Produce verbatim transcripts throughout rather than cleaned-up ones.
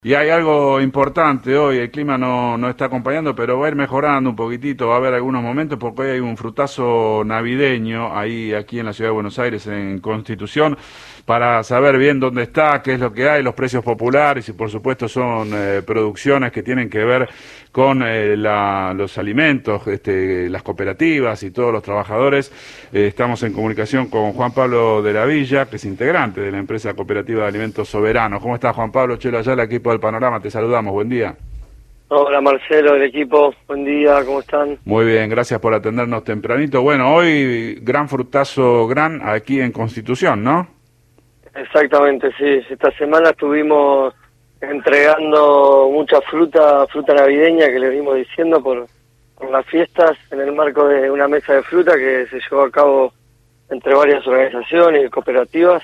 Y hay algo importante hoy, el clima no, no está acompañando, pero va a ir mejorando un poquitito, va a haber algunos momentos porque hoy hay un frutazo navideño ahí aquí en la ciudad de Buenos Aires, en Constitución, para saber bien dónde está, qué es lo que hay, los precios populares y por supuesto son eh, producciones que tienen que ver con eh, la, los alimentos, este, las cooperativas y todos los trabajadores. Eh, estamos en comunicación con Juan Pablo de la Villa, que es integrante de la empresa cooperativa de alimentos soberanos. ¿Cómo estás, Juan Pablo? Chelo Ayala, equipo del Panorama, te saludamos, buen día. Hola Marcelo, del equipo, buen día, ¿cómo están? Muy bien, gracias por atendernos tempranito. Bueno, hoy gran frutazo gran aquí en Constitución, ¿no? Exactamente, sí, esta semana estuvimos entregando mucha fruta, fruta navideña que le venimos diciendo por, por las fiestas en el marco de una mesa de fruta que se llevó a cabo entre varias organizaciones y cooperativas,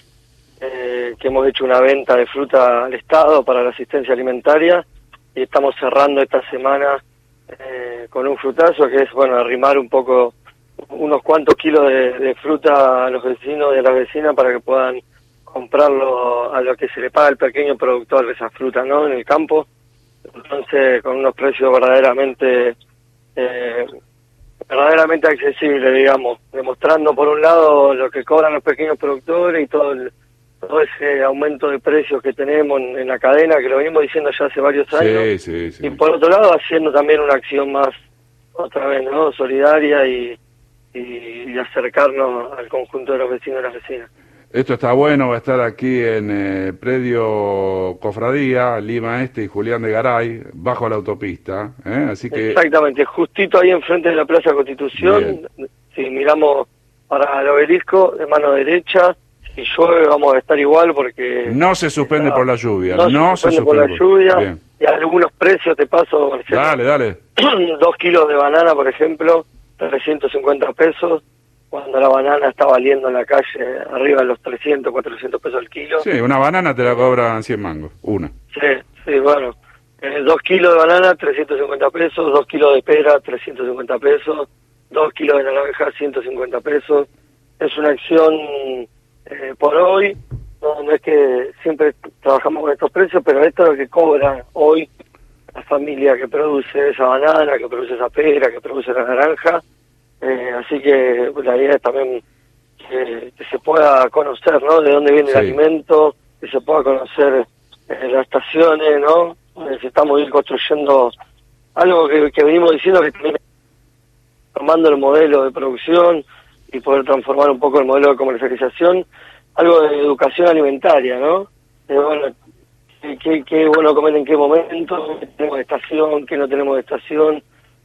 eh, que hemos hecho una venta de fruta al Estado para la asistencia alimentaria y estamos cerrando esta semana eh, con un frutazo que es, bueno, arrimar un poco, unos cuantos kilos de, de fruta a los vecinos y a las vecinas para que puedan comprarlo a lo que se le paga el pequeño productor de esa fruta, ¿no?, en el campo. Entonces, con unos precios verdaderamente eh, verdaderamente accesibles, digamos, demostrando por un lado lo que cobran los pequeños productores y todo el, todo ese aumento de precios que tenemos en, en la cadena, que lo venimos diciendo ya hace varios años, Sí, sí, sí. y por otro lado haciendo también una acción más, otra vez, ¿no?, solidaria y, y, y acercarnos al conjunto de los vecinos y las vecinas. Esto está bueno, va a estar aquí en eh, predio Cofradía, Lima Este y Julián de Garay, bajo la autopista, ¿eh? Así que... Exactamente, justito ahí enfrente de la Plaza Constitución. Bien. Si miramos para el obelisco, de mano derecha, si llueve vamos a estar igual porque... No se suspende está, por la lluvia, no, no se, suspende se suspende por la lluvia, Bien. Y algunos precios, te paso, Marcelo. Dale, dale. Dos kilos de banana, por ejemplo, trescientos cincuenta pesos, cuando la banana está valiendo en la calle arriba de los trescientos, cuatrocientos pesos el kilo. Sí, una banana te la cobran cien mangos, una. Sí, sí, bueno. Eh, dos kilos de banana, trescientos cincuenta pesos, dos kilos de pera, trescientos cincuenta pesos, dos kilos de naranja, ciento cincuenta pesos. Es una acción eh, por hoy, no, no es que siempre trabajamos con estos precios, pero esto es lo que cobra hoy la familia que produce esa banana, que produce esa pera, que produce la naranja. Eh, así que pues, la idea es también que, que se pueda conocer, ¿no?, de dónde viene sí. el alimento, que se pueda conocer eh, las estaciones, ¿no? Necesitamos ir construyendo algo que, que venimos diciendo, que transformando el modelo de producción y poder transformar un poco el modelo de comercialización, algo de educación alimentaria, ¿no? Eh, bueno, qué, qué bueno comer en qué momento, qué tenemos de estación, qué no tenemos de estación,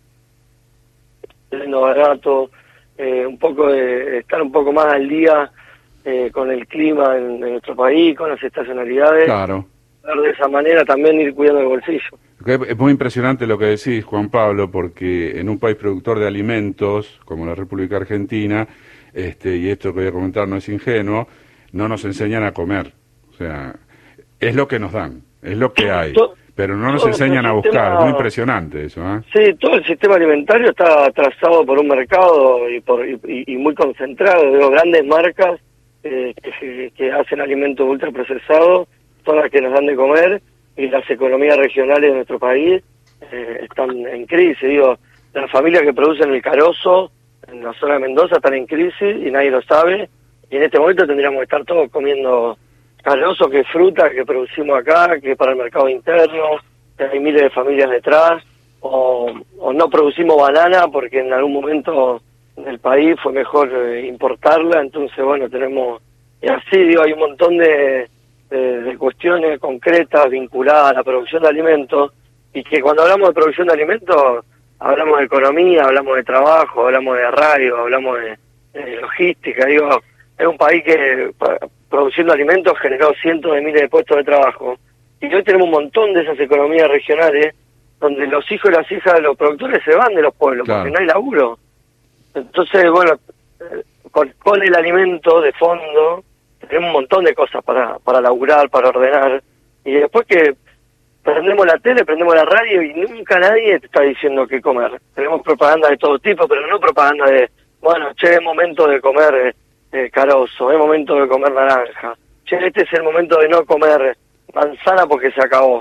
siendo barato, eh, un poco de estar un poco más al día eh, con el clima en, en nuestro país, con las estacionalidades. Claro. De esa manera también ir cuidando el bolsillo. Es muy impresionante lo que decís, Juan Pablo, porque en un país productor de alimentos como la República Argentina, este, y esto que voy a comentar no es ingenuo, no nos enseñan a comer. O sea, es lo que nos dan, es lo que hay. Pero no nos enseñan a buscar, es muy impresionante eso, ¿eh? Sí, todo el sistema alimentario está trazado por un mercado y por y, y muy concentrado, digo, grandes marcas eh, que, que hacen alimentos ultraprocesados, son las que nos dan de comer, y las economías regionales de nuestro país eh, están en crisis, digo, las familias que producen el carozo en la zona de Mendoza están en crisis y nadie lo sabe, y en este momento tendríamos que estar todos comiendo carozo, que es fruta que producimos acá, que es para el mercado interno, que hay miles de familias detrás, o, o no producimos banana porque en algún momento del país fue mejor eh, importarla, entonces bueno, tenemos, y así digo, hay un montón de, de, de cuestiones concretas vinculadas a la producción de alimentos, y que cuando hablamos de producción de alimentos, hablamos de economía, hablamos de trabajo, hablamos de radio, hablamos de, de logística, digo, es un país que produciendo alimentos generó cientos de miles de puestos de trabajo. Y hoy tenemos un montón de esas economías regionales donde los hijos y las hijas de los productores se van de los pueblos, claro, porque no hay laburo. Entonces, bueno, con, con el alimento de fondo tenemos un montón de cosas para, para laburar, para ordenar. Y después que prendemos la tele, prendemos la radio y nunca nadie te está diciendo qué comer. Tenemos propaganda de todo tipo, pero no propaganda de, bueno, che, es momento de comer Eh, carozo, es momento de comer naranja. Che, este es el momento de no comer manzana porque se acabó.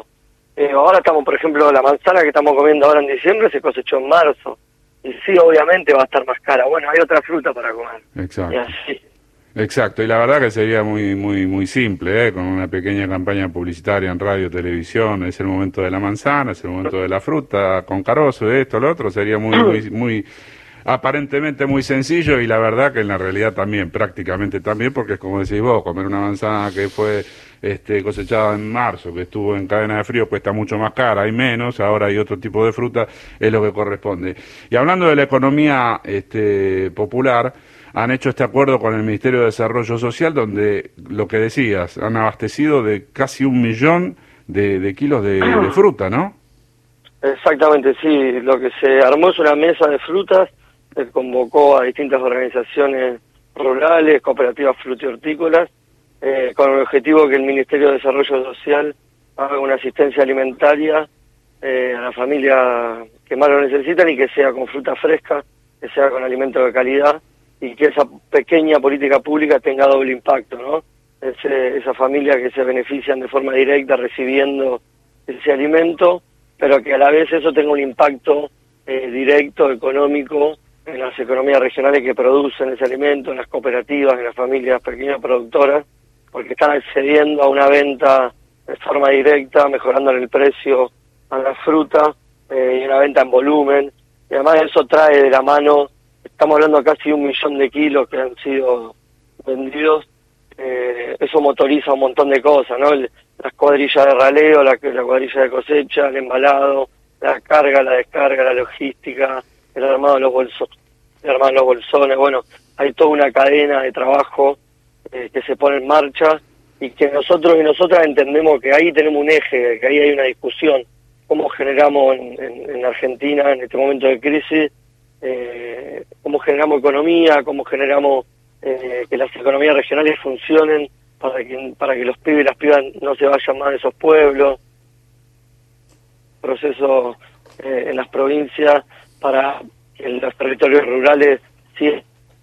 Eh, ahora estamos, por ejemplo, la manzana que estamos comiendo ahora en diciembre se cosechó en marzo. Y sí, obviamente va a estar más cara. Bueno, hay otra fruta para comer. Exacto. Y así. Exacto, y la verdad que sería muy muy muy simple, ¿eh? Con una pequeña campaña publicitaria en radio, televisión, es el momento de la manzana, es el momento de la fruta, con carozo, esto, lo otro, sería muy muy muy aparentemente muy sencillo y la verdad que en la realidad también, prácticamente también, porque es como decís vos, comer una manzana que fue este, cosechada en marzo, que estuvo en cadena de frío, cuesta mucho más cara, hay menos, ahora hay otro tipo de fruta, es lo que corresponde. Y hablando de la economía este, popular, han hecho este acuerdo con el Ministerio de Desarrollo Social, donde, lo que decías, han abastecido de casi un millón de, de kilos de, de fruta, ¿no? Exactamente, sí. Lo que se armó es una mesa de frutas, se convocó a distintas organizaciones rurales, cooperativas frutihortícolas, eh, con el objetivo que el Ministerio de Desarrollo Social haga una asistencia alimentaria eh, a la familia que más lo necesitan y que sea con fruta fresca, que sea con alimentos de calidad, y que esa pequeña política pública tenga doble impacto, ¿no? Ese, esa familia que se benefician de forma directa recibiendo ese alimento, pero que a la vez eso tenga un impacto eh, directo, económico, en las economías regionales que producen ese alimento, en las cooperativas, en las familias pequeñas productoras, porque están accediendo a una venta de forma directa, mejorando el precio a la fruta, eh, y una venta en volumen, y además eso trae de la mano. Estamos hablando casi de un millón de kilos que han sido vendidos. Eh, eso motoriza un montón de cosas, ¿no? El, las cuadrillas de raleo, la, la cuadrilla de cosecha, el embalado, la carga, la descarga, la logística, el armado de los bolsos, el armado de los bolsones. Bueno, hay toda una cadena de trabajo eh, que se pone en marcha y que nosotros y nosotras entendemos que ahí tenemos un eje, que ahí hay una discusión. Cómo generamos en, en, en Argentina, en este momento de crisis, Eh, cómo generamos economía, cómo generamos eh, que las economías regionales funcionen para que para que los pibes y las pibas no se vayan más de esos pueblos, procesos eh, en las provincias para que en los territorios rurales sí,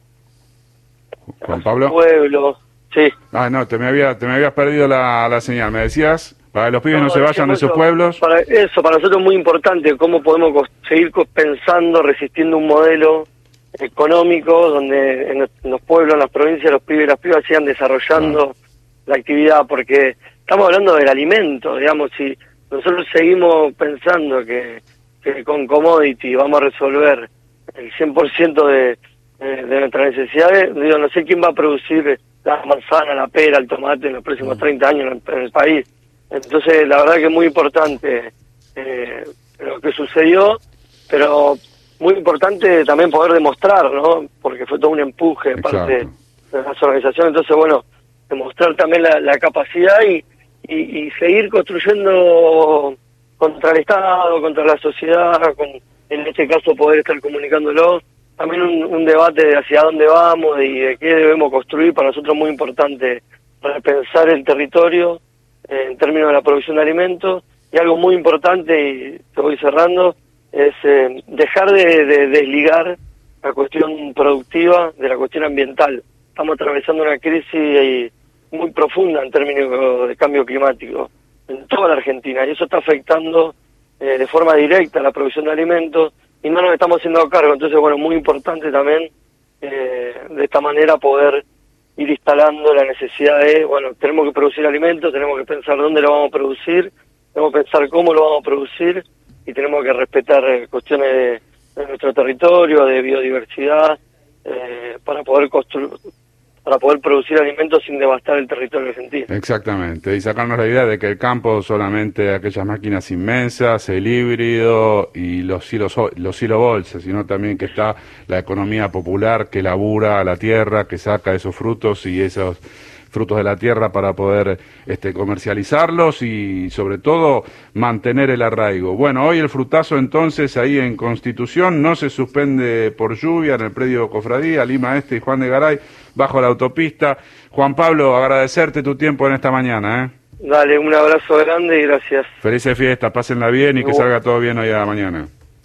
Juan Pablo, pueblos, sí. Ah, no, te me había te me habías perdido la, la señal, me decías. Para que los pibes no, no se vayan de sus pueblos. Para eso, para nosotros es muy importante cómo podemos seguir pensando, resistiendo un modelo económico donde en los pueblos, en las provincias, los pibes y las pibas sigan desarrollando ah. la actividad, porque estamos hablando del alimento, digamos, si nosotros seguimos pensando que, que con commodity vamos a resolver el cien por ciento de, de, de nuestras necesidades, digo, no sé quién va a producir la manzana, la pera, el tomate en los próximos mm. treinta años en, en el país. Entonces, la verdad que es muy importante eh, lo que sucedió, pero muy importante también poder demostrar, ¿no? Porque fue todo un empuje de parte de las organizaciones. Entonces, bueno, demostrar también la, la capacidad y, y, y seguir construyendo contra el Estado, contra la sociedad, con, en este caso poder estar comunicándolo. También un, un debate de hacia dónde vamos y de qué debemos construir. Para nosotros es muy importante repensar el territorio en términos de la producción de alimentos, y algo muy importante, y te voy cerrando, es eh, dejar de, de desligar la cuestión productiva de la cuestión ambiental. Estamos atravesando una crisis muy profunda en términos de cambio climático en toda la Argentina, y eso está afectando eh, de forma directa la producción de alimentos, y no nos estamos haciendo cargo. Entonces, bueno, muy importante también eh, de esta manera poder ir instalando la necesidad de, bueno, tenemos que producir alimentos, tenemos que pensar dónde lo vamos a producir, tenemos que pensar cómo lo vamos a producir, y tenemos que respetar eh, cuestiones de, de nuestro territorio, de biodiversidad, eh, para poder construir, para poder producir alimentos sin devastar el territorio argentino. Exactamente, y sacarnos la idea de que el campo solamente aquellas máquinas inmensas, el híbrido y los silos, los silobolsas, sino también que está la economía popular que labura la tierra, que saca esos frutos y esos frutos de la tierra para poder este, comercializarlos y sobre todo mantener el arraigo. Bueno, hoy el frutazo entonces ahí en Constitución no se suspende por lluvia en el predio Cofradía, Lima Este y Juan de Garay, bajo la autopista. Juan Pablo, agradecerte tu tiempo en esta mañana, ¿eh? Dale, un abrazo grande y gracias. Felices fiestas, pásenla bien y que salga todo bien hoy a la mañana.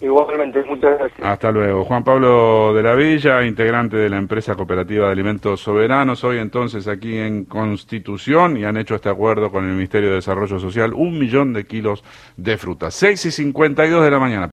Igualmente, muchas gracias. Hasta luego. Juan Pablo de la Villa, integrante de la empresa cooperativa de alimentos soberanos, hoy entonces aquí en Constitución, y han hecho este acuerdo con el Ministerio de Desarrollo Social, un millón de kilos de fruta. seis y cincuenta y dos de la mañana.